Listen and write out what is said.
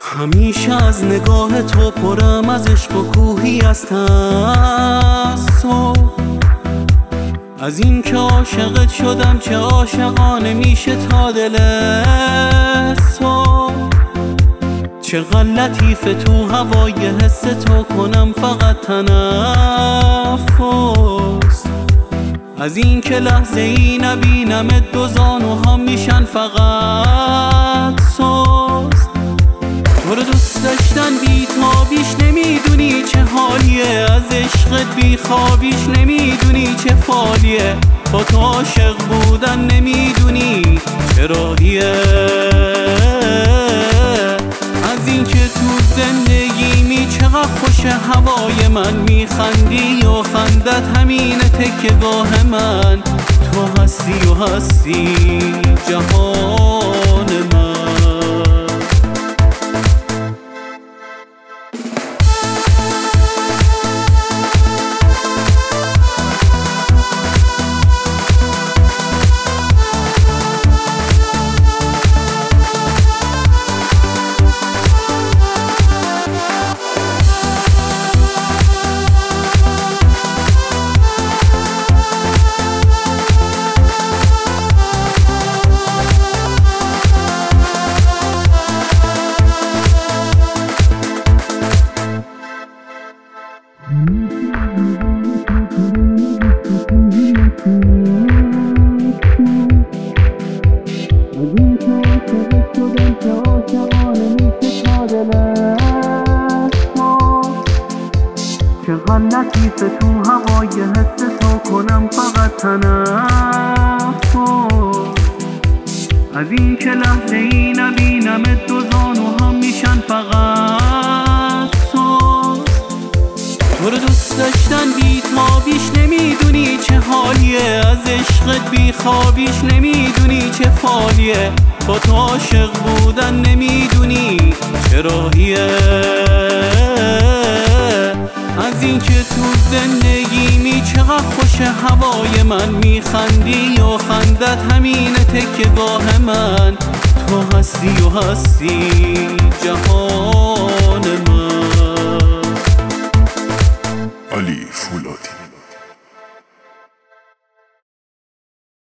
همیشه از نگاه تو پرم از عشق و کوهی از تعصب، از این که عاشقت شدم چه عاشقانه میشه تا دل صبح. چه لطیف تو هوای حس تو کنم فقط تنفس، از این که لحظه ای نبینمت دو زانوهام میشن فقط سست. تو رو دوست داشتن بی تابیش نمیدونی چه حالیه، از عشقت بی خوابیش نمیدونی چه فالیه، با تو عاشق بودن نمیدونی چه راهیه. از این که تو زندگیمی چقدر خوش هوای من، میخندی و خندت همینه تکیه‌گاه من، تو هستی و هستی جهان من. چقدر لطیف تو هوای حس تو کنم فقط تنفس، از این که لحظه ای نبینمت دو زانوهام میشن فقط سست. تو رو دوست داشتن بی تابیش نمیدونی چه حالیه، از عشقت بی خوابیش نمیدونی چه فالیه، با تو عاشق بودن نمیدونی چه راهیه. از این که تو زندگیمی چقدر خوش هوای من، میخندی و خندت همینه تکیه‌گاه من، تو هستی و هستی جهان